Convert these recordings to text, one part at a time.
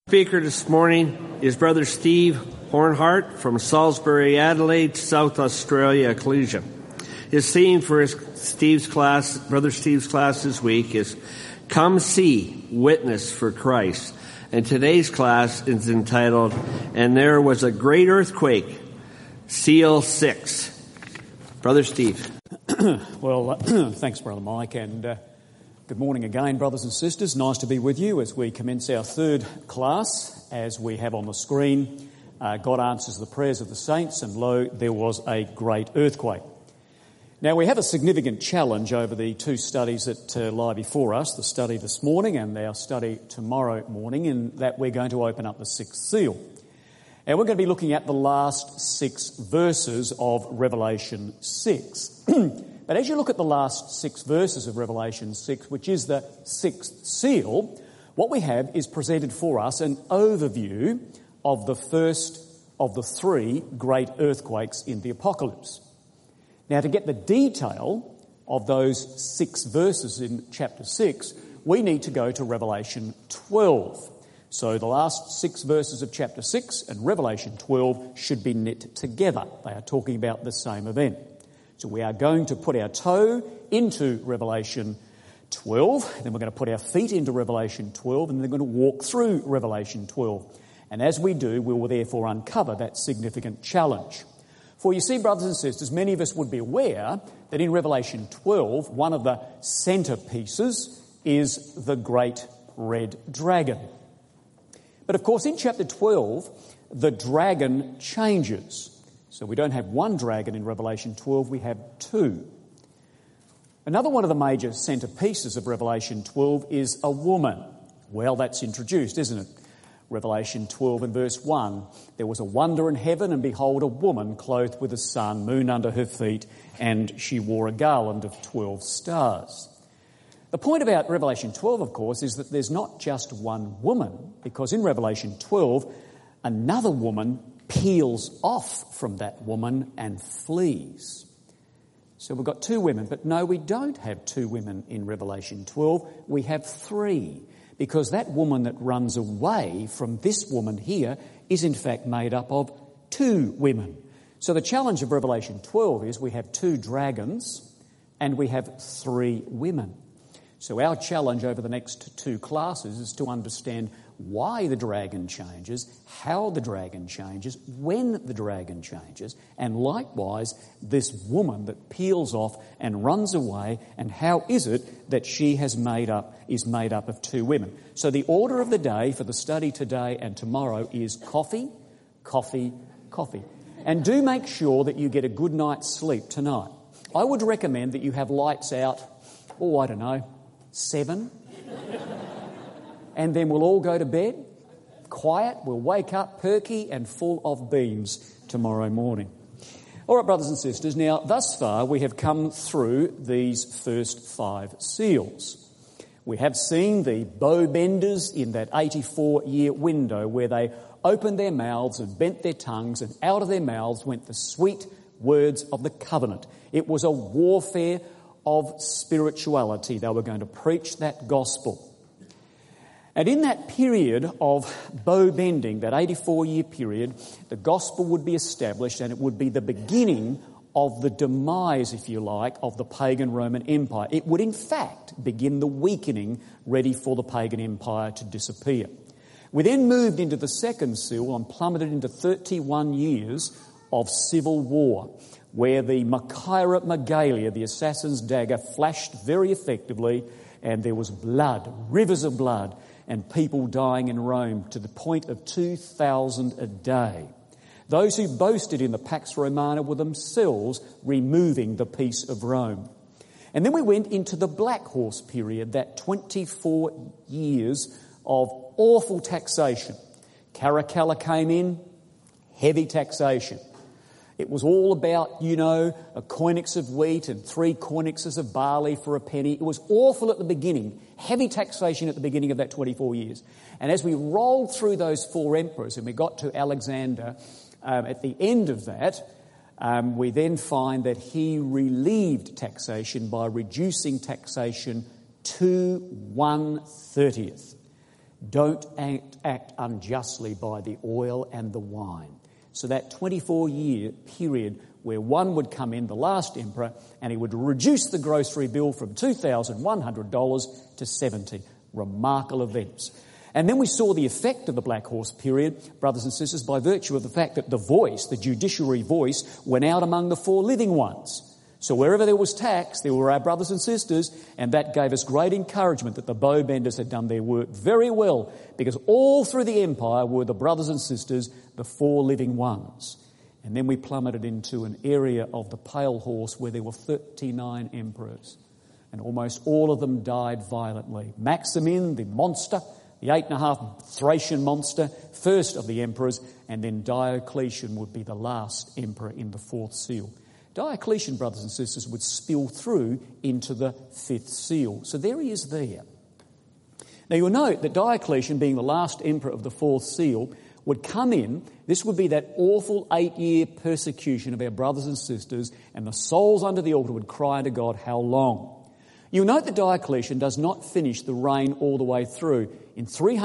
Speaker this morning is Brother Steve Hornhart from Salisbury, Adelaide, South Australia, Ecclesia. His theme for Brother Steve's class this week is Come See, Witness for Christ. And today's class is entitled, And There Was a Great Earthquake, Seal 6. Brother Steve. Well, thanks, Brother Mike, and good morning again, brothers and sisters. Nice to be with you as we commence our third class. As we have on the screen, God answers the prayers of the saints, and lo, there was a great earthquake. Now, we have a significant challenge over the two studies that lie before us, the study this morning and our study tomorrow morning, in that we're going to open up the sixth seal. And we're going to be looking at the last 6 verses of Revelation 6. But as you look at the last 6 verses of Revelation 6, which is the sixth seal, what we have is presented for us an overview of the first of the 3 great earthquakes in the Apocalypse. Now, to get the detail of those 6 verses in chapter 6, we need to go to Revelation 12. So the last 6 verses of chapter 6 and Revelation 12 should be knit together. They are talking about the same event. So we are going to put our toe into Revelation 12, then we're going to put our feet into Revelation 12, and then we're going to walk through Revelation 12. And as we do, we will therefore uncover that significant challenge. For you see, brothers and sisters, many of us would be aware that in Revelation 12, one of the centerpieces is the great red dragon. But of course, in chapter 12, the dragon changes. So we don't have one dragon in Revelation 12, we have 2. Another one of the major centerpieces of Revelation 12 is a woman. Well, that's introduced, isn't it? Revelation 12 and verse 1, there was a wonder in heaven, and behold, a woman clothed with the sun, moon under her feet, and she wore a garland of 12 stars. The point about Revelation 12, of course, is that there's not just one woman, because in Revelation 12, another woman peels off from that woman and flees. So we've got 2 women, but no, we don't have 2 women in Revelation 12. We have 3, because that woman that runs away from this woman here is in fact made up of 2 women. So the challenge of Revelation 12 is we have 2 dragons and we have 3 women. So our challenge over the next 2 classes is to understand why the dragon changes, how the dragon changes, when the dragon changes, and likewise this woman that peels off and runs away, and how is it that she is made up of 2 women. So the order of the day for the study today and tomorrow is coffee, coffee, coffee. And do make sure that you get a good night's sleep tonight. I would recommend that you have lights out, 7, and then we'll all go to bed, quiet, we'll wake up perky and full of beans tomorrow morning. All right, brothers and sisters, now thus far we have come through these first 5 seals. We have seen the bow benders in that 84-year window where they opened their mouths and bent their tongues, and out of their mouths went the sweet words of the covenant. It was a warfare of spirituality. They were going to preach that gospel. And in that period of bow bending, that 84-year period, the gospel would be established, and it would be the beginning of the demise, if you like, of the pagan Roman Empire. It would in fact begin the weakening, ready for the pagan empire to disappear. We then moved into the second seal and plummeted into 31 years of civil war, where the Machaira Megalia, the assassin's dagger, flashed very effectively, and there was blood, rivers of blood, and people dying in Rome to the point of 2,000 a day. Those who boasted in the Pax Romana were themselves removing the peace of Rome. And then we went into the Black Horse period, that 24 years of awful taxation. Caracalla came in, heavy taxation. It was all about, a koinix of wheat and 3 koinixes of barley for a penny. It was awful at the beginning, heavy taxation at the beginning of that 24 years. And as we rolled through those 4 emperors and we got to Alexander at the end of that, we then find that he relieved taxation by reducing taxation to 1/30. Don't act unjustly by the oil and the wine. So that 24-year period where one would come in, the last emperor, and he would reduce the grocery bill from $2,100 to $70. Remarkable events. And then we saw the effect of the Black Horse period, brothers and sisters, by virtue of the fact that the voice, the judiciary voice, went out among the four living ones. So wherever there was tax, there were our brothers and sisters, and that gave us great encouragement that the bowbenders had done their work very well, because all through the empire were the brothers and sisters, the four living ones. And then we plummeted into an area of the Pale Horse where there were 39 emperors, and almost all of them died violently. Maximin, the monster, the 8.5 Thracian monster, first of the emperors, and then Diocletian would be the last emperor in the fourth seal. Diocletian, brothers and sisters, would spill through into the fifth seal. So there he is there. Now you'll note that Diocletian, being the last emperor of the fourth seal, would come in. This would be that awful 8-year persecution of our brothers and sisters, and the souls under the altar would cry to God, how long? You'll note that Diocletian does not finish the reign all the way through. In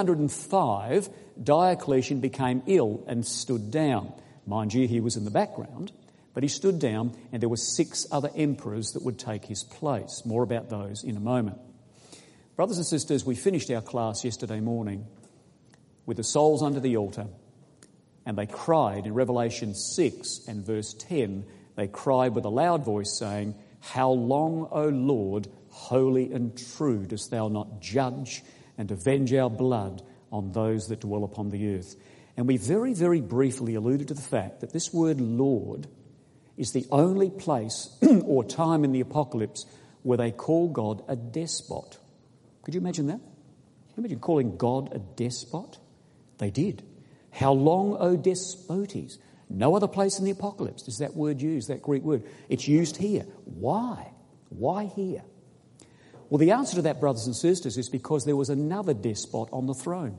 305, Diocletian became ill and stood down. Mind you, he was in the background, but he stood down, and there were 6 other emperors that would take his place. More about those in a moment. Brothers and sisters, we finished our class yesterday morning with the souls under the altar, and they cried in Revelation 6 and verse 10, they cried with a loud voice saying, how long, O Lord, holy and true, dost thou not judge and avenge our blood on those that dwell upon the earth? And we very, very briefly alluded to the fact that this word Lord is the only place or time in the Apocalypse where they call God a despot. Could you imagine that? Can you imagine calling God a despot? They did. How long, O despotes? No other place in the Apocalypse is that word used, that Greek word. It's used here. Why? Why here? Well, the answer to that, brothers and sisters, is because there was another despot on the throne.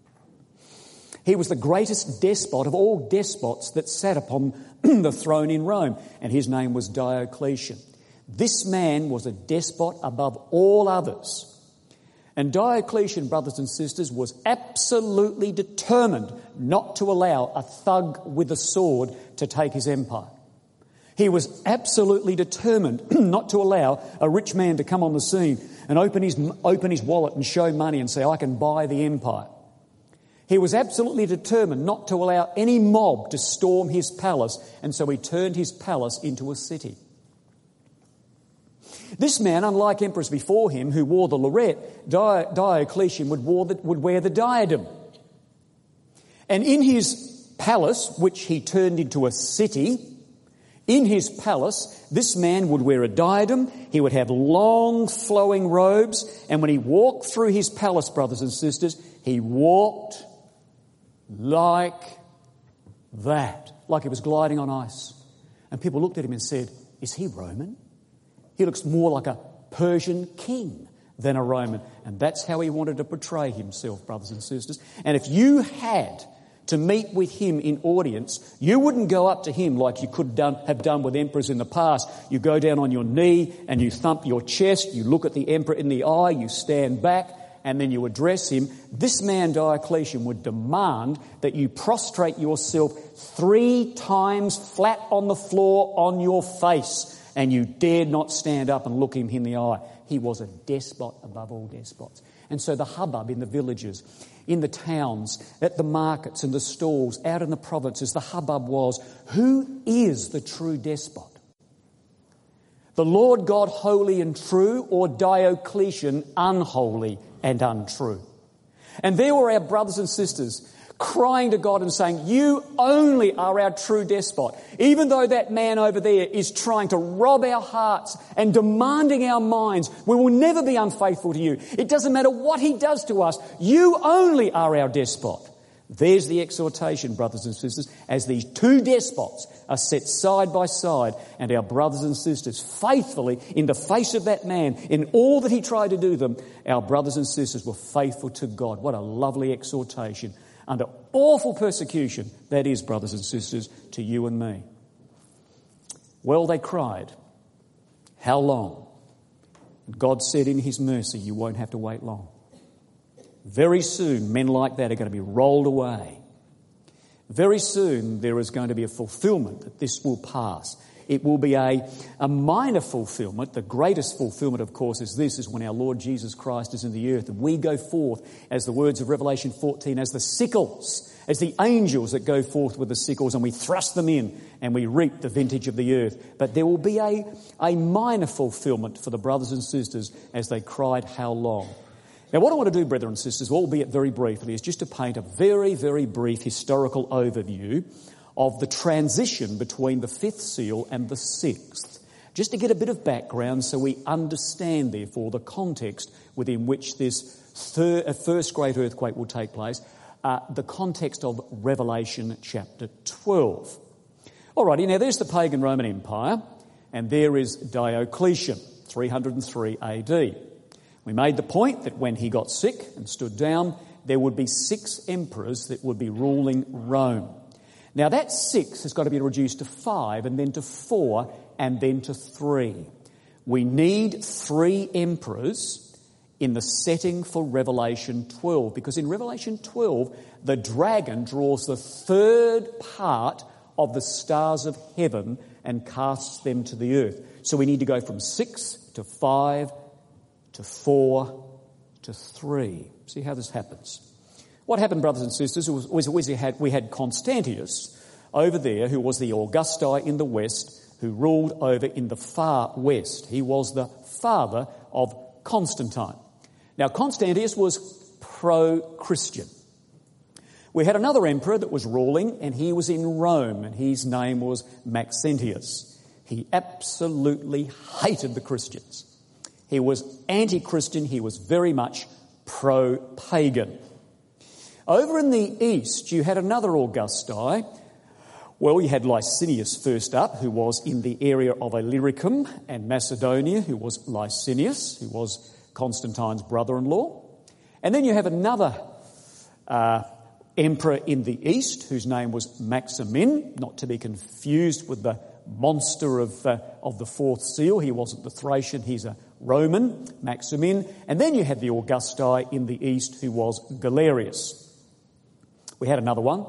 He was the greatest despot of all despots that sat upon the throne in Rome, and his name was Diocletian. This man was a despot above all others. And Diocletian, brothers and sisters, was absolutely determined not to allow a thug with a sword to take his empire. He was absolutely determined not to allow a rich man to come on the scene and open his wallet and show money and say, I can buy the empire. He was absolutely determined not to allow any mob to storm his palace, and so he turned his palace into a city. This man, unlike emperors before him who wore the lorette, Diocletian would wear the diadem. And in his palace, which he turned into a city, in his palace, this man would wear a diadem, he would have long flowing robes, and when he walked through his palace, brothers and sisters, he walked like that, like he was gliding on ice. And people looked at him and said, is he Roman? He looks more like a Persian king than a Roman. And that's how he wanted to portray himself, brothers and sisters. And if you had to meet with him in audience, you wouldn't go up to him like you could have done with emperors in the past. You go down on your knee and you thump your chest, you look at the emperor in the eye, you stand back, and then you address him. This man, Diocletian, would demand that you prostrate yourself 3 times flat on the floor on your face, and you dared not stand up and look him in the eye. He was a despot above all despots. And so the hubbub in the villages, in the towns, at the markets and the stalls, out in the provinces, the hubbub was, who is the true despot? The Lord God holy and true, or Diocletian unholy and untrue? And there were our brothers and sisters crying to God and saying, you only are our true despot. Even though that man over there is trying to rob our hearts and demanding our minds, we will never be unfaithful to you. It doesn't matter what he does to us. You only are our despot. There's the exhortation, brothers and sisters, as these 2 despots are set side by side, and our brothers and sisters faithfully, in the face of that man, in all that he tried to do them, our brothers and sisters were faithful to God. What a lovely exhortation. Under awful persecution, that is, brothers and sisters, to you and me. Well, they cried, how long? And God said in his mercy, you won't have to wait long. Very soon, men like that are going to be rolled away. Very soon, there is going to be a fulfillment that this will pass. It will be a minor fulfillment. The greatest fulfillment, of course, is when our Lord Jesus Christ is in the earth and we go forth, as the words of Revelation 14, as the sickles, as the angels that go forth with the sickles, and we thrust them in and we reap the vintage of the earth. But there will be a minor fulfillment for the brothers and sisters as they cried, "How long?" Now, what I want to do, brethren and sisters, albeit very briefly, is just to paint a very, very brief historical overview of the transition between the fifth seal and the sixth, just to get a bit of background so we understand, therefore, the context within which this first great earthquake will take place, the context of Revelation chapter 12. Alrighty, now there's the pagan Roman Empire, and there is Diocletian, 303 AD. We made the point that when he got sick and stood down, there would be 6 emperors that would be ruling Rome. Now that 6 has got to be reduced to 5 and then to 4 and then to 3. We need 3 emperors in the setting for Revelation 12, because in Revelation 12, the dragon draws the third part of the stars of heaven and casts them to the earth. So we need to go from 6 to 5 to 4 to 3. See how this happens. What happened, brothers and sisters, was we had Constantius over there, who was the Augusti in the west, who ruled over in the far west. He was the father of Constantine. Now, Constantius was pro-Christian. We had another emperor that was ruling, and he was in Rome, and his name was Maxentius. He absolutely hated the Christians. He was anti-Christian. He was very much pro-pagan. Over in the east, you had another Augusti. Well, you had Licinius first up, who was in the area of Illyricum, and Macedonia, who was Licinius, who was Constantine's brother-in-law. And then you have another emperor in the east, whose name was Maximin, not to be confused with the monster of the fourth seal. He wasn't the Thracian, he's a Roman, Maximin. And then you had the Augusti in the east, who was Galerius. We had another one,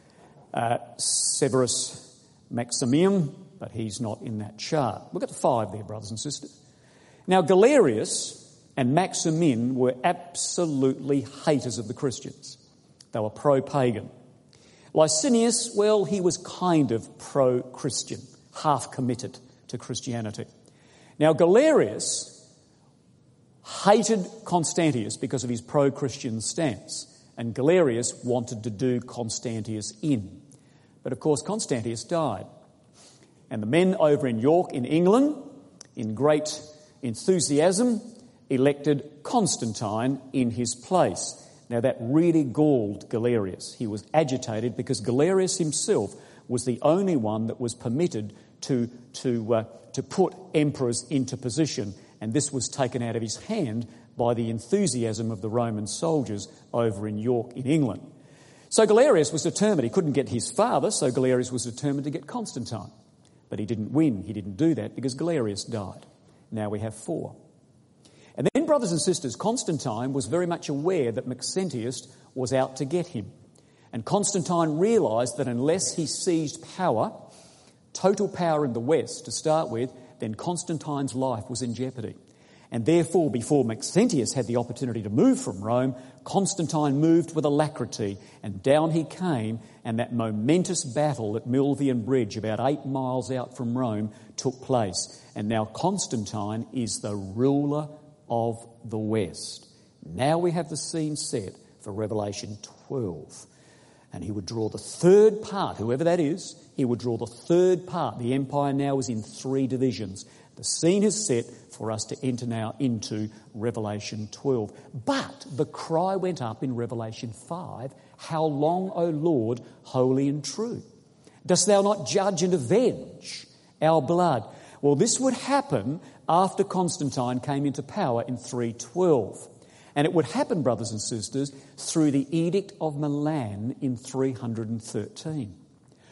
Severus Maximium, but he's not in that chart. We've got 5 there, brothers and sisters. Now, Galerius and Maximin were absolutely haters of the Christians. They were pro-pagan. Licinius, well, he was kind of pro-Christian, half committed to Christianity. Now, Galerius hated Constantius because of his pro-Christian stance, and Galerius wanted to do Constantius in. But of course, Constantius died. And the men over in York in England, in great enthusiasm, elected Constantine in his place. Now that really galled Galerius. He was agitated because Galerius himself was the only one that was permitted to put emperors into position, and this was taken out of his hand by the enthusiasm of the Roman soldiers over in York in England. So Galerius was determined. He couldn't get his father, so Galerius was determined to get Constantine. But he didn't win. He didn't do that because Galerius died. Now we have 4. And then, brothers and sisters, Constantine was very much aware that Maxentius was out to get him. And Constantine realised that unless he seized power, total power in the West to start with, then Constantine's life was in jeopardy. And therefore, before Maxentius had the opportunity to move from Rome, Constantine moved with alacrity, and down he came, and that momentous battle at Milvian Bridge, about 8 miles out from Rome, took place. And now Constantine is the ruler of the West. Now we have the scene set for Revelation 12. And he would draw the third part, whoever that is, he would draw the third part. The empire now is in 3 divisions. The scene is set for us to enter now into Revelation 12. But the cry went up in Revelation 5, "How long, O Lord, holy and true? Dost thou not judge and avenge our blood?" Well, this would happen after Constantine came into power in 312. And it would happen, brothers and sisters, through the Edict of Milan in 313.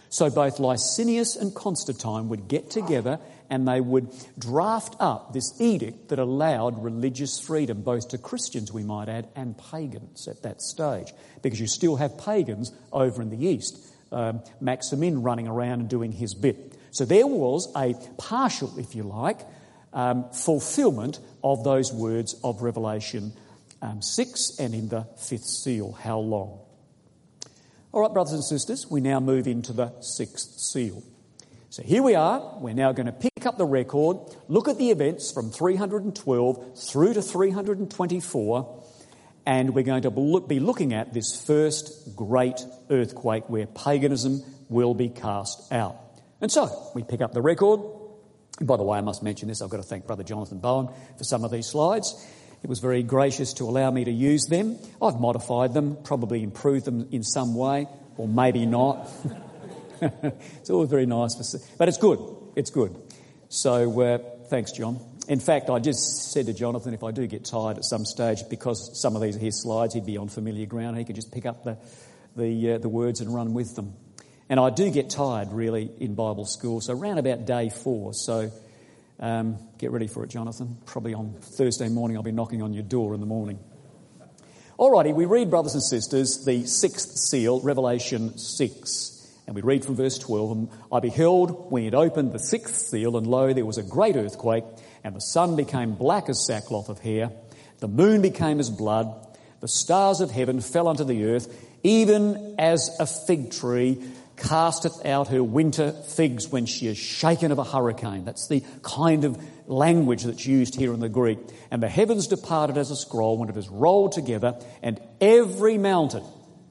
So both Licinius and Constantine would get together and they would draft up this edict that allowed religious freedom, both to Christians, we might add, and pagans at that stage, because you still have pagans over in the east, Maximin running around and doing his bit. So there was a partial, if you like, fulfilment of those words of Revelation 6 and in the fifth seal, how long? All right, brothers and sisters, we now move into the sixth seal. So here we are. We're now going to pick up the record, look at the events from 312 through to 324, and we're going to be looking at this first great earthquake where paganism will be cast out. And so we pick up the record. By the way, I must mention this. I've got to thank Brother Jonathan Bowen for some of these slides. It was very gracious to allow me to use them. I've modified them, probably improved them in some way, or maybe not. It's always very nice, but it's good. It's good. So thanks, John. In fact, I just said to Jonathan, if I do get tired at some stage, because some of these are his slides, he'd be on familiar ground. He could just pick up the words and run with them. And I do get tired, really, in Bible school. So around about day 4. So get ready for it, Jonathan. Probably on Thursday morning I'll be knocking on your door in the morning. Alrighty, we read, brothers and sisters, the sixth seal, Revelation 6. And we read from verse 12, and I beheld when it opened the sixth seal, and lo, there was a great earthquake, and the sun became black as sackcloth of hair, the moon became as blood, the stars of heaven fell unto the earth, even as a fig tree casteth out her winter figs when she is shaken of a hurricane. That's the kind of language that's used here in the Greek. And the heavens departed as a scroll when it is rolled together, and every mountain.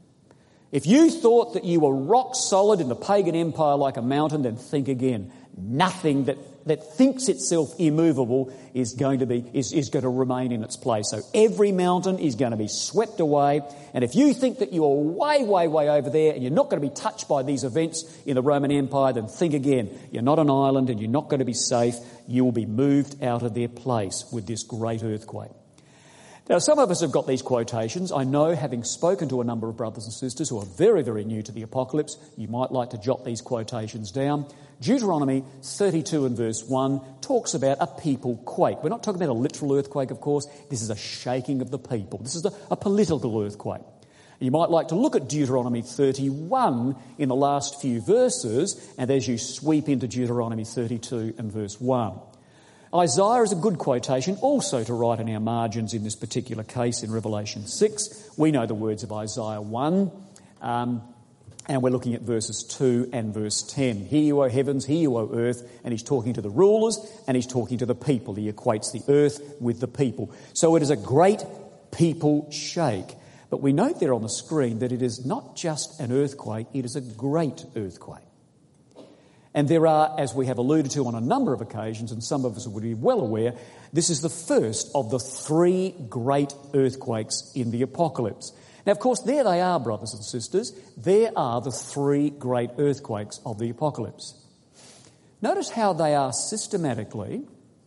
If you thought that you were rock solid in the pagan empire like a mountain, then think again. Nothing that thinks itself immovable is going to remain in its place. So every mountain is going to be swept away. And if you think that you're way, way, way over there and you're not going to be touched by these events in the Roman Empire, then think again. You're not an island and you're not going to be safe. You will be moved out of their place with this great earthquake. Now, some of us have got these quotations. I know, having spoken to a number of brothers and sisters who are very, very new to the apocalypse, you might like to jot these quotations down. Deuteronomy 32 and verse 1 talks about a people quake. We're not talking about a literal earthquake, of course. This is a shaking of the people. This is a political earthquake. You might like to look at Deuteronomy 31 in the last few verses, and as you sweep into Deuteronomy 32 and verse 1. Isaiah is a good quotation also to write in our margins in this particular case in Revelation 6. We know the words of Isaiah 1, and we're looking at verses 2 and verse 10. Hear you, O heavens, hear you, O earth. And he's talking to the rulers and he's talking to the people. He equates the earth with the people. So it is a great people shake. But we note there on the screen that it is not just an earthquake, it is a great earthquake. And there are, as we have alluded to on a number of occasions, and some of us would be well aware, this is the first of the 3 great earthquakes in the apocalypse. Now, of course, there they are, brothers and sisters. There are the 3 great earthquakes of the apocalypse. Notice how they are systematically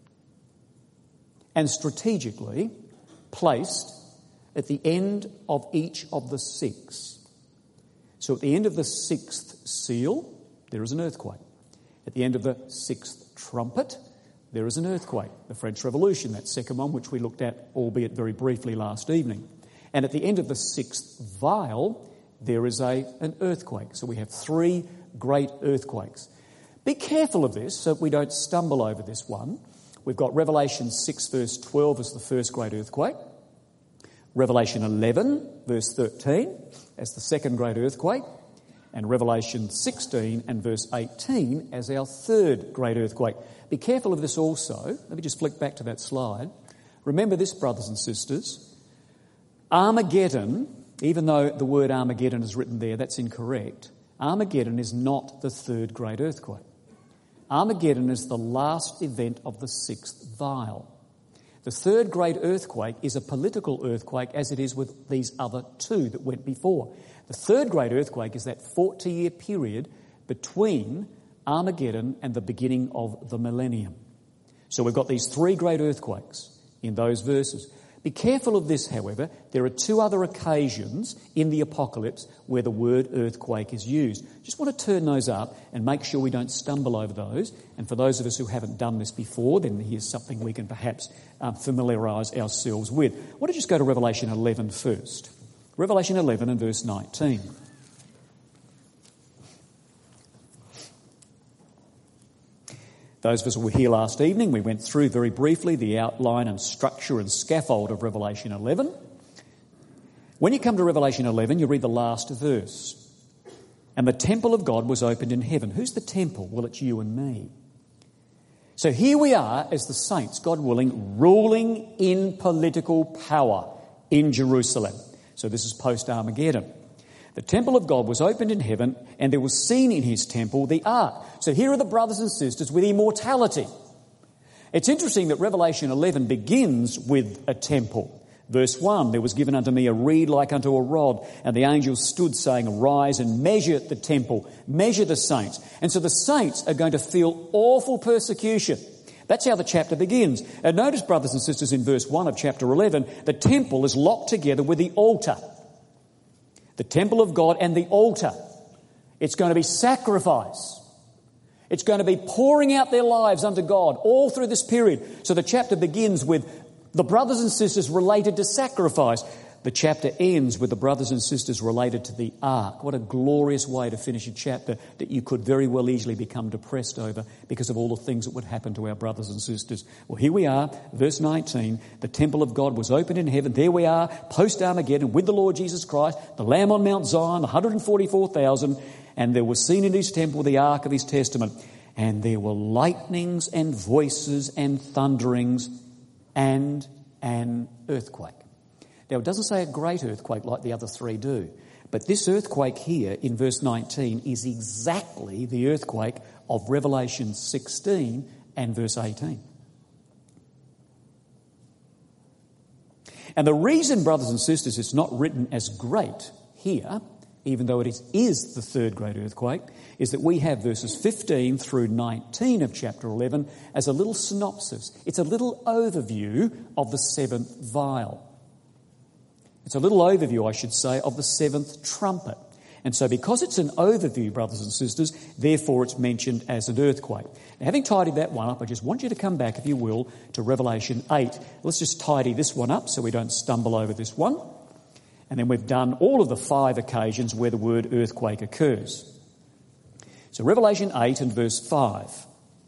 and strategically placed at the end of each of the 6. So at the end of the 6th seal, there is an earthquake. At the end of the 6th trumpet, there is an earthquake. The French Revolution, that second one, which we looked at, albeit very briefly last evening. And at the end of the 6th vial, there is an earthquake. So we have 3 great earthquakes. Be careful of this so we don't stumble over this one. We've got Revelation 6 verse 12 as the first great earthquake. Revelation 11 verse 13 as the second great earthquake. And Revelation 16 and verse 18 as our third great earthquake. Be careful of this also. Let me just flick back to that slide. Remember this, brothers and sisters. Armageddon, even though the word Armageddon is written there, that's incorrect. Armageddon is not the third great earthquake. Armageddon is the last event of the 6th vial. The third great earthquake is a political earthquake, as it is with these other 2 that went before. The third great earthquake is that 40-year period between Armageddon and the beginning of the millennium. So we've got these 3 great earthquakes in those verses. Be careful of this, however. There are two other occasions in the Apocalypse where the word earthquake is used. Just want to turn those up and make sure we don't stumble over those. And for those of us who haven't done this before, then here's something we can perhaps familiarise ourselves with. I want to just go to Revelation 11 first. Revelation 11 and verse 19. Those of us who were here last evening, we went through very briefly the outline and structure and scaffold of Revelation 11. When you come to Revelation 11, you read the last verse. And the temple of God was opened in heaven. Who's the temple? Well, it's you and me. So here we are as the saints, God willing, ruling in political power in Jerusalem. So this is post-Armageddon. The temple of God was opened in heaven, and there was seen in his temple the ark. So here are the brothers and sisters with immortality. It's interesting that Revelation 11 begins with a temple. Verse 1, there was given unto me a reed like unto a rod, and the angels stood saying, arise and measure the temple, measure the saints. And so the saints are going to feel awful persecution. That's how the chapter begins. And notice, brothers and sisters, in verse 1 of chapter 11, the temple is locked together with the altar. The temple of God and the altar. It's going to be sacrifice. It's going to be pouring out their lives unto God all through this period. So the chapter begins with the brothers and sisters related to sacrifice. The chapter ends with the brothers and sisters related to the ark. What a glorious way to finish a chapter that you could very well easily become depressed over because of all the things that would happen to our brothers and sisters. Well, here we are, verse 19. The temple of God was opened in heaven. There we are, post-Armageddon, with the Lord Jesus Christ, the Lamb on Mount Zion, 144,000. And there was seen in his temple the ark of his testament. And there were lightnings and voices and thunderings and an earthquake. Now, it doesn't say a great earthquake like the other three do, but this earthquake here in verse 19 is exactly the earthquake of Revelation 16 and verse 18. And the reason, brothers and sisters, it's not written as great here, even though it is the third great earthquake, is that we have verses 15 through 19 of chapter 11 as a little synopsis. It's a little overview of the seventh vial. It's a little overview, I should say, of the seventh trumpet. And so because it's an overview, brothers and sisters, therefore it's mentioned as an earthquake. Now, having tidied that one up, I just want you to come back, if you will, to Revelation 8. Let's just tidy this one up so we don't stumble over this one. And then we've done all of the 5 occasions where the word earthquake occurs. So Revelation 8 and verse 5.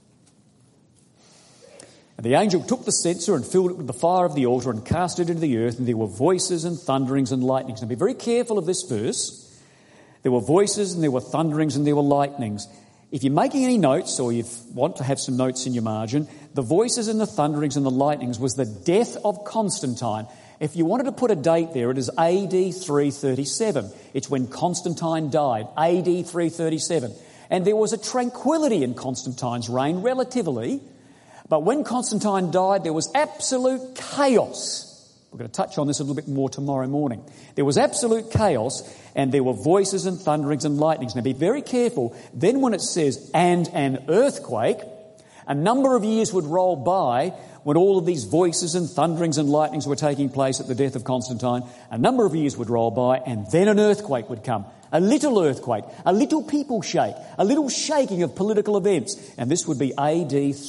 And the angel took the censer and filled it with the fire of the altar and cast it into the earth, and there were voices and thunderings and lightnings. Now be very careful of this verse. There were voices and there were thunderings and there were lightnings. If you're making any notes or you want to have some notes in your margin, the voices and the thunderings and the lightnings was the death of Constantine. If you wanted to put a date there, it is AD 337. It's when Constantine died, AD 337. And there was a tranquility in Constantine's reign, relatively. But when Constantine died, there was absolute chaos. We're going to touch on this a little bit more tomorrow morning. There was absolute chaos, and there were voices and thunderings and lightnings. Now be very careful. Then when it says, and an earthquake, a number of years would roll by when all of these voices and thunderings and lightnings were taking place at the death of Constantine. A number of years would roll by, and then an earthquake would come. A little earthquake, a little people shake, a little shaking of political events. And this would be AD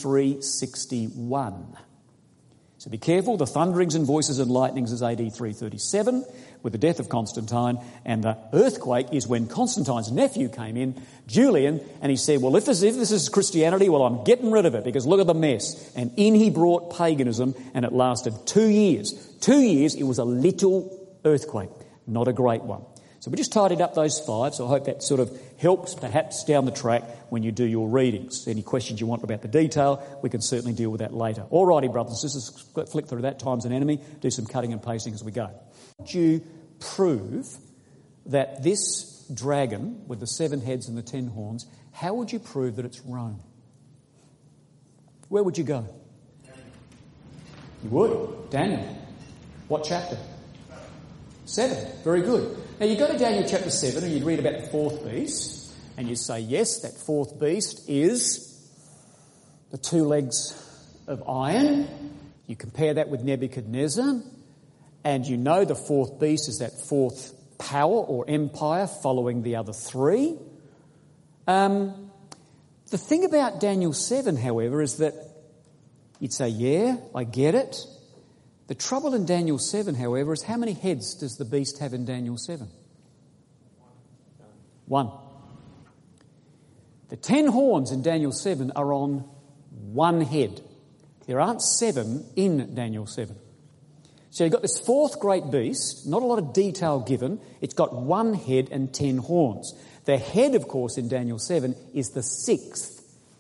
361. So be careful, the thunderings and voices and lightnings is AD 337 with the death of Constantine, and the earthquake is when Constantine's nephew came in, Julian, and he said, well, if this is Christianity, well, I'm getting rid of it because look at the mess. And in he brought paganism, and it lasted 2 years. 2 years, it was a little earthquake, not a great one. So we just tidied up those 5, so I hope that sort of helps perhaps down the track when you do your readings. Any questions you want about the detail, we can certainly deal with that later. Alrighty, brothers and sisters, flick through that. Time's an enemy. Do some cutting and pasting as we go. Would you prove that this dragon with the 7 heads and the 10 horns, how would you prove that it's Rome? Where would you go? You would? Daniel. What chapter? 7. Very good. Now you go to Daniel chapter 7 and you read about the 4th beast and you say, yes, that 4th beast is the 2 legs of iron. You compare that with Nebuchadnezzar. And you know the fourth beast is that fourth power or empire following the other three. The thing about Daniel 7, however, is that you'd say, yeah, I get it. The trouble in Daniel 7, however, is how many heads does the beast have in Daniel 7? One. The 10 horns in Daniel 7 are on one head. There aren't 7 in Daniel 7. So you've got this fourth great beast, not a lot of detail given. It's got one head and 10 horns. The head, of course, in Daniel 7 is the 6th,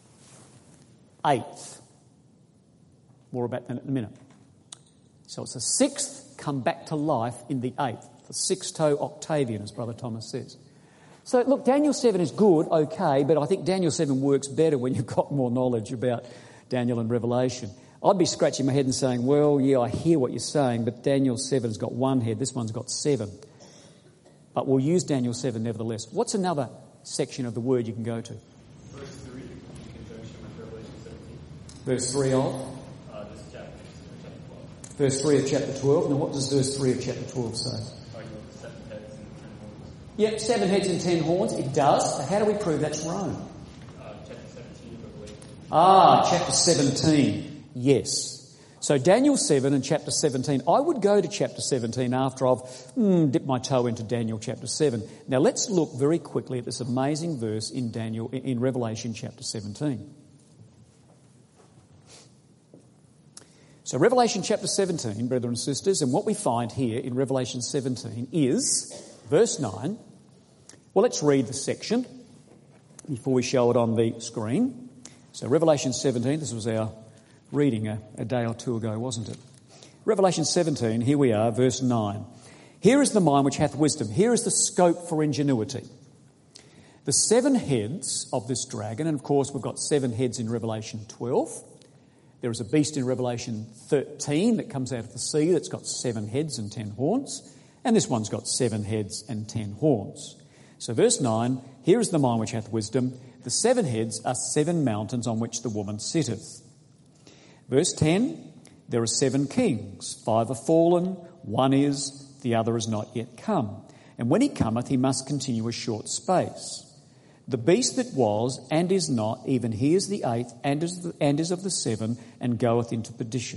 8th. More about that in a minute. So it's the 6th come back to life in the 8th, the sexto octavian, as Brother Thomas says. So look, Daniel 7 is good, okay, but I think Daniel 7 works better when you've got more knowledge about Daniel and Revelation. I'd be scratching my head and saying, well, yeah, I hear what you're saying, but Daniel 7's got one head, this one's got 7. But we'll use Daniel 7 nevertheless. What's another section of the word you can go to? Verse 3, in conjunction with Revelation 17. Verse 3 of? This chapter 12. Verse 3 of chapter 12. Now what does verse 3 of chapter 12 say? Talking about the 7 heads and 10 horns. Yep, 7 heads and 10 horns. It does. But how do we prove that's Rome? Chapter 17 of Revelation. Chapter 17. Yes. So Daniel 7 and chapter 17. I would go to chapter 17 after I've dipped my toe into Daniel chapter 7. Now let's look very quickly at this amazing verse in Revelation chapter 17. So Revelation chapter 17, brethren and sisters, and what we find here in Revelation 17 is verse 9. Well, let's read the section before we show it on the screen. So Revelation 17, this was our reading a day or two ago, wasn't it? Revelation 17, here we are, verse 9. Here is the mind which hath wisdom. Here is the scope for ingenuity. The 7 heads of this dragon, and of course we've got 7 heads in Revelation 12. There is a beast in Revelation 13 that comes out of the sea that's got 7 heads and 10 horns. And this one's got 7 heads and 10 horns. So verse 9, here is the mind which hath wisdom. The 7 heads are 7 mountains on which the woman sitteth. Verse 10, there are 7 kings. 5 are fallen, one is, the other is not yet come. And when he cometh, he must continue a short space. The beast that was and is not, even he is the 8th and is of the 7, and goeth into perdition.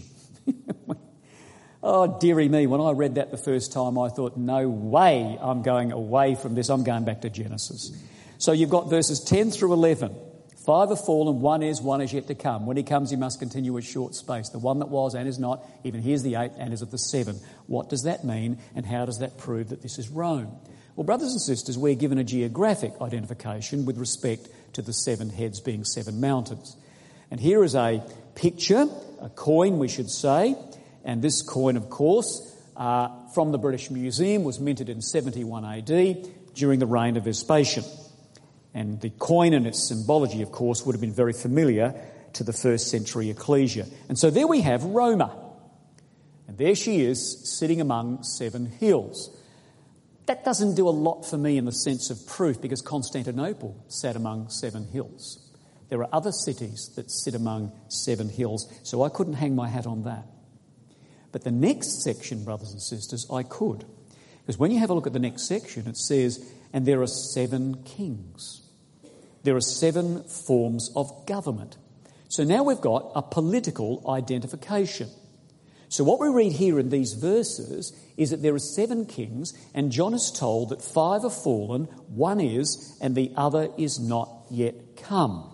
Oh, dearie me, when I read that the first time, I thought, no way I'm going away from this. I'm going back to Genesis. So you've got verses 10 through 11. 5 are fallen, one is yet to come. When he comes, he must continue a short space. The one that was and is not, even he is the 8th and is of the 7. What does that mean, and how does that prove that this is Rome? Well, brothers and sisters, we're given a geographic identification with respect to the 7 heads being 7 mountains. And here is a picture, a coin we should say, and this coin, of course, from the British Museum, was minted in 71 AD during the reign of Vespasian. And the coin and its symbology, of course, would have been very familiar to the first century ecclesia. And so there we have Roma. And there she is, sitting among 7 hills. That doesn't do a lot for me in the sense of proof, because Constantinople sat among 7 hills. There are other cities that sit among 7 hills, so I couldn't hang my hat on that. But the next section, brothers and sisters, I could. Because when you have a look at the next section, it says, and there are 7 kings. There are 7 forms of government. So now we've got a political identification. So what we read here in these verses is that there are 7 kings, and John is told that 5 are fallen, one is, and the other is not yet come.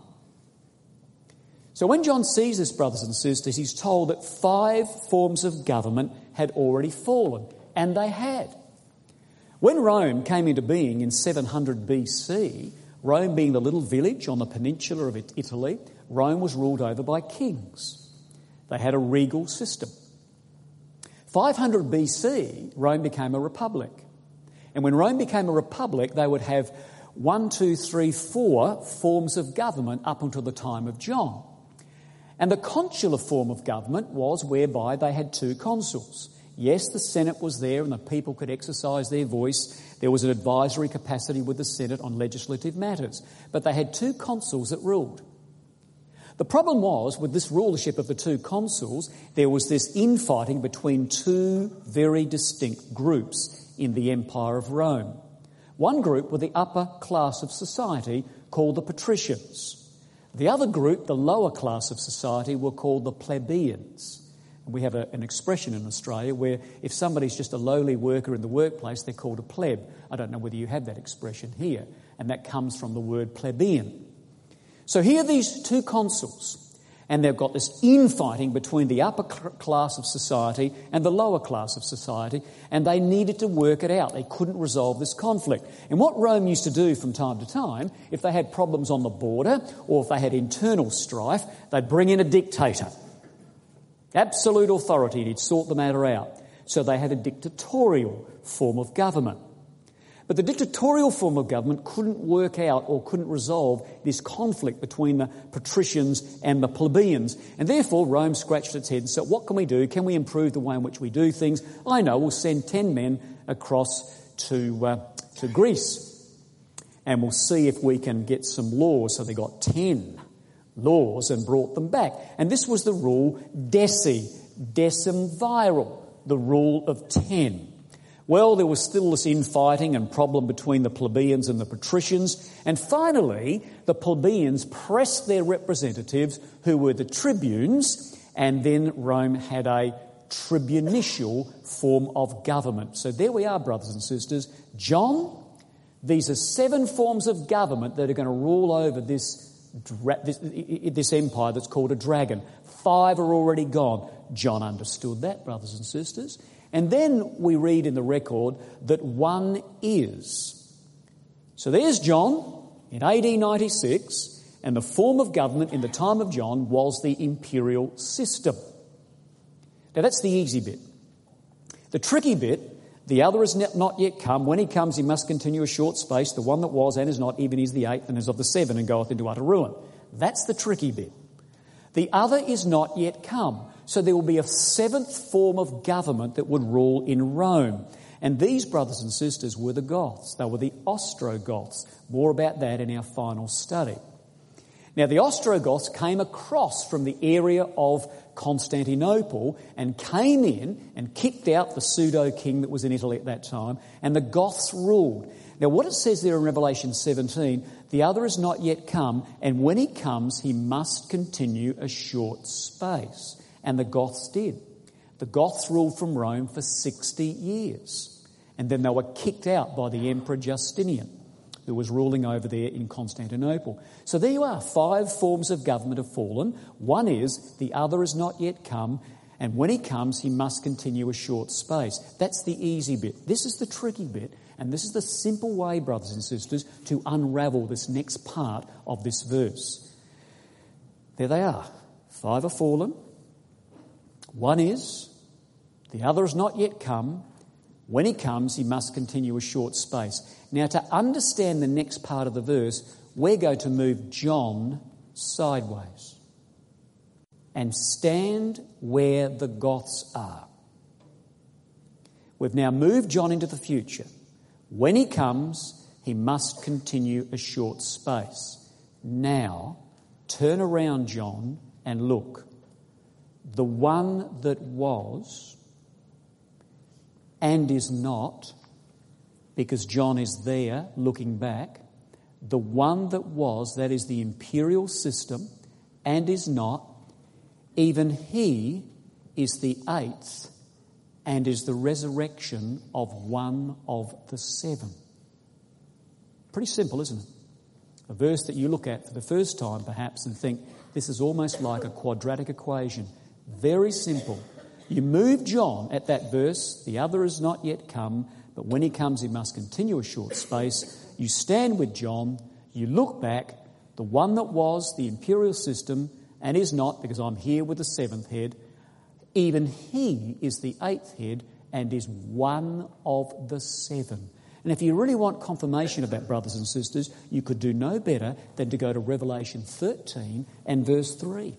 So when John sees this, brothers and sisters, he's told that 5 forms of government had already fallen, and they had. When Rome came into being in 700 BC, Rome being the little village on the peninsula of Italy, Rome was ruled over by kings. They had a regal system. 500 BC, Rome became a republic. And when Rome became a republic, they would have 1, 2, 3, 4 forms of government up until the time of John. And the consular form of government was whereby they had 2 consuls. Yes, the Senate was there and the people could exercise their voice. There was an advisory capacity with the Senate on legislative matters. But they had 2 consuls that ruled. The problem was, with this rulership of the two consuls, there was this infighting between two very distinct groups in the Empire of Rome. One group were the upper class of society, called the patricians. The other group, the lower class of society, were called the plebeians. And we have an expression in Australia where if somebody's just a lowly worker in the workplace, they're called a pleb. I don't know whether you have that expression here, and that comes from the word plebeian. So here are these two consuls, and they've got this infighting between the upper class of society and the lower class of society, and they needed to work it out. They couldn't resolve this conflict. And what Rome used to do from time to time, if they had problems on the border or if they had internal strife, they'd bring in a dictator. Absolute authority, and he'd sort the matter out. So they had a dictatorial form of government. But the dictatorial form of government couldn't work out or couldn't resolve this conflict between the patricians and the plebeians. And therefore Rome scratched its head and said, what can we do? Can we improve the way in which we do things? I know, we'll send 10 men across to Greece, and we'll see if we can get some laws. So they got 10 laws and brought them back. And this was the rule decim viral, the rule of 10. Well, there was still this infighting and problem between the plebeians and the patricians. And finally, the plebeians pressed their representatives, who were the tribunes, and then Rome had a tribunicial form of government. So there we are, brothers and sisters. John, these are 7 forms of government that are going to rule over this empire that's called a dragon. 5 are already gone. John understood that, brothers and sisters. And then we read in the record that one is. So there's John in AD 96, and the form of government in the time of John was the imperial system. Now that's the easy bit. The tricky bit, the other is not yet come. When he comes, he must continue a short space. The one that was and is not, even is the 8th and is of the 7 and goeth into utter ruin. That's the tricky bit. The other is not yet come. So there will be a 7th form of government that would rule in Rome. And these, brothers and sisters, were the Goths. They were the Ostrogoths. More about that in our final study. Now, the Ostrogoths came across from the area of Constantinople and came in and kicked out the pseudo-king that was in Italy at that time, and the Goths ruled. Now, what it says there in Revelation 17, the other is not yet come, and when he comes, he must continue a short space. And the Goths did. The Goths ruled from Rome for 60 years. And then they were kicked out by the Emperor Justinian, who was ruling over there in Constantinople. So there you are. 5 forms of government have fallen. One is, the other is not yet come. And when he comes, he must continue a short space. That's the easy bit. This is the tricky bit. And this is the simple way, brothers and sisters, to unravel this next part of this verse. There they are. 5 have fallen. One is, the other has not yet come. When he comes, he must continue a short space. Now, to understand the next part of the verse, we're going to move John sideways and stand where the Goths are. We've now moved John into the future. When he comes, he must continue a short space. Now, turn around, John, and look. The one that was and is not, because John is there looking back, the one that was, that is the imperial system, and is not, even he is the 8th and is the resurrection of one of the 7. Pretty simple, isn't it? A verse that you look at for the first time perhaps and think, this is almost like a quadratic equation. Very simple. You move John at that verse, the other is not yet come, but when he comes he must continue a short space. You stand with John, you look back, the one that was, the imperial system, and is not, because I'm here with the 7th head, even he is the 8th head and is one of the 7. And if you really want confirmation of that, brothers and sisters, you could do no better than to go to Revelation 13 and verse 3.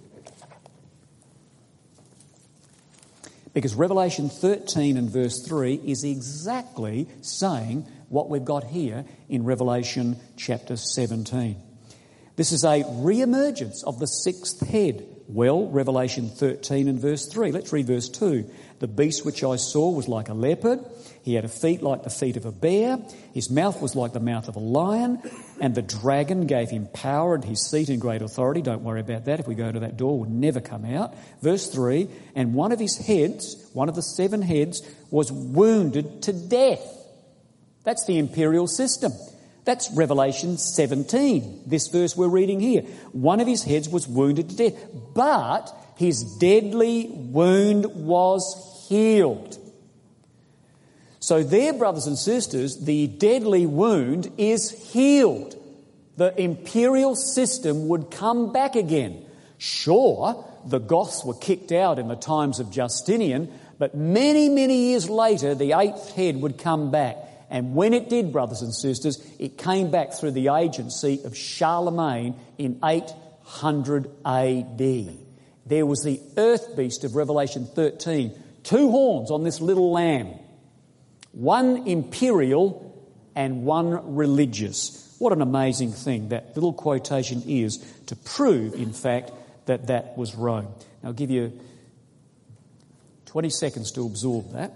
Because Revelation 13 and verse 3 is exactly saying what we've got here in Revelation chapter 17. This is a re-emergence of the sixth head. Well, Revelation 13 and verse 3. Let's read verse 2. The beast which I saw was like a leopard. He had a feet like the feet of a bear. His mouth was like the mouth of a lion. And the dragon gave him power and his seat and great authority. Don't worry about that. If we go to that door, we'll never come out. Verse 3. And one of his heads, one of the seven heads, was wounded to death. That's the imperial system. That's Revelation 17, this verse we're reading here. One of his heads was wounded to death, but his deadly wound was healed. So there, brothers and sisters, the deadly wound is healed. The imperial system would come back again. Sure, the Goths were kicked out in the times of Justinian, but many, many years later, the eighth head would come back. And when it did, brothers and sisters, it came back through the agency of Charlemagne in 800 AD. There was the earth beast of Revelation 13, 2 horns on this little lamb, one imperial and one religious. What an amazing thing that little quotation is to prove, in fact, that that was Rome. Now, I'll give you 20 seconds to absorb that.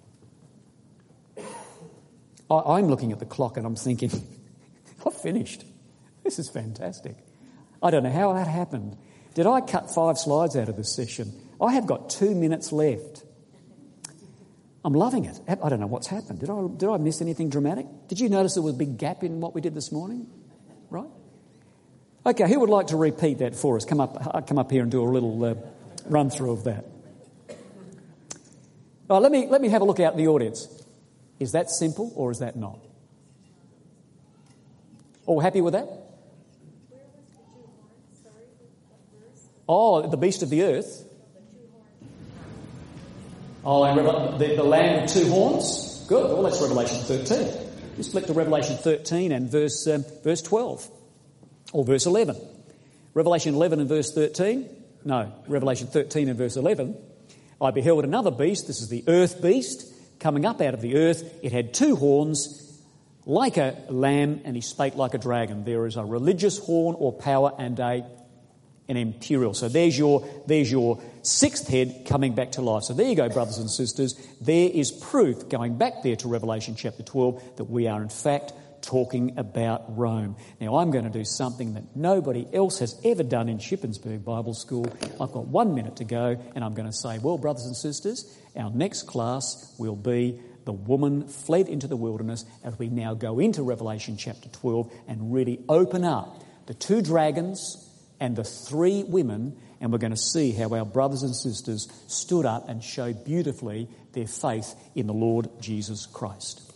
I'm looking at the clock and I'm thinking, I've finished. This is fantastic. I don't know how that happened. Did I cut 5 slides out of this session? I have got 2 minutes left. I'm loving it. I don't know what's happened. Did I miss anything dramatic? Did you notice there was a big gap in what we did this morning? Right? Okay, who would like to repeat that for us? Come up here and do a little run through of that. All right, let me have a look out in the audience. Is that simple or is that not? All happy with that? Oh, the beast of the earth. Oh, and the lamb with 2 horns. Good. Well, that's Revelation 13. Let's flip to Revelation 13 and verse 12 or verse 11. Revelation 11 and verse 13. No, Revelation 13 and verse 11. I beheld another beast. This is the earth beast. Coming up out of the earth, it had 2 horns like a lamb, and he spake like a dragon. There is a religious horn or power and an imperial. So there's your 6th head coming back to life. So there you go, brothers and sisters. There is proof, going back there to Revelation chapter 12, that we are in fact talking about Rome. Now, I'm going to do something that nobody else has ever done in Shippensburg Bible School. I've got 1 minute to go, and I'm going to say, well, brothers and sisters, our next class will be the woman fled into the wilderness, as we now go into Revelation chapter 12 and really open up the 2 dragons and the 3 women, and we're going to see how our brothers and sisters stood up and showed beautifully their faith in the Lord Jesus Christ.